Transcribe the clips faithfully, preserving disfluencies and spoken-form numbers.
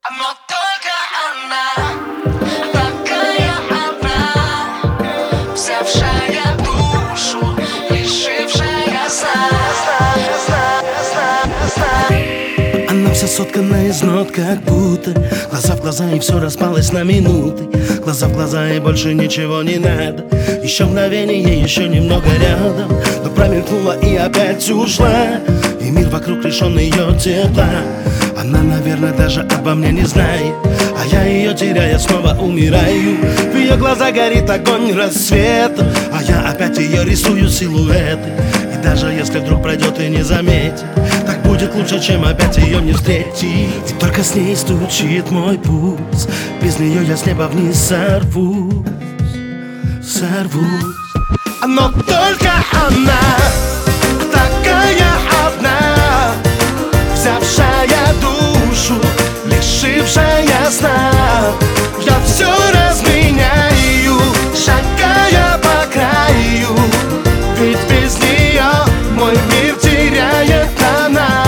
Но только она, такая одна, взявшая душу, лишившая сна. Она вся соткана из нот, как будто глаза в глаза, и все распалось на минуты. Глаза в глаза, и больше ничего не надо. Еще мгновение, еще немного рядом, но промелькнула и опять ушла. И мир вокруг лишен ее тепла. Она, наверное, даже обо мне не знает, а я ее теряя снова умираю. В ее глазах горит огонь рассвета, а я опять ее рисую силуэты. И даже если вдруг пройдет и не заметит, так будет лучше, чем опять ее не встретить. И только с ней стучит мой пульс, без нее я с неба вниз сорвусь, сорвусь. Но только она, такая одна, взявшая душу, лишившая сна. Я все разменяю, шагая по краю, ведь без нее мой мир теряет она.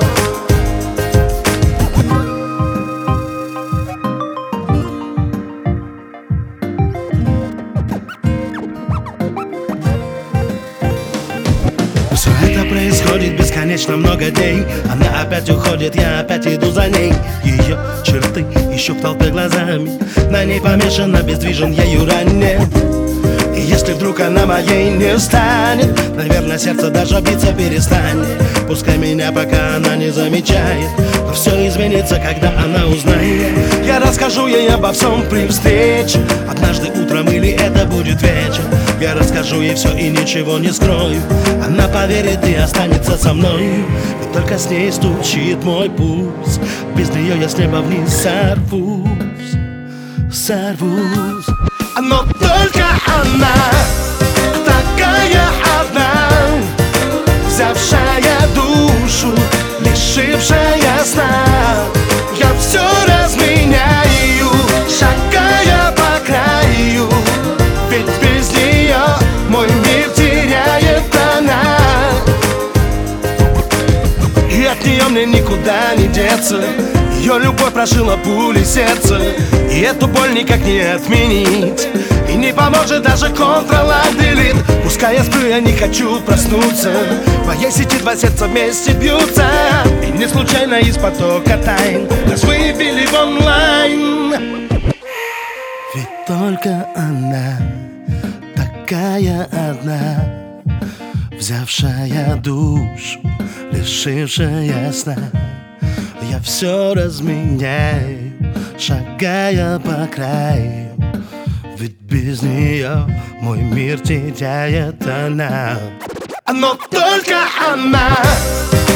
Все это происходит бесконечно много дней. Она опять уходит, я опять иду за ней. Ее черты ищу в толпе глазами, на ней помешан, обездвижен ею ранее. И если вдруг она моей не станет, наверное, сердце даже биться перестанет. Пускай меня пока она не замечает, но все изменится, когда она узнает. Я расскажу ей обо всем при встрече, однажды утром или это будет вечер. Я расскажу ей все и ничего не скрою, она поверит и останется со мною. И только с ней стучит мой пульс, без нее я с неба вниз сорвусь, сорвусь. Но только она, такая одна, взявшая душу, лишившая сна. Я все разменяю, шагая по краю, ведь без нее мой мир теряет она. И от нее мне никуда не деться, ее любовь прошила пули сердца, и эту боль никак не отменить. И не поможет даже контрол-делит. Пускай я сплю, я не хочу проснуться, в моей сети два сердца вместе бьются. И не случайно из потока тайн нас выбили в онлайн. Ведь только она, такая одна, взявшая душу, лишившая сна. Я все разменяю, шагая по краю, ведь без нее мой мир теряет она. Но только она,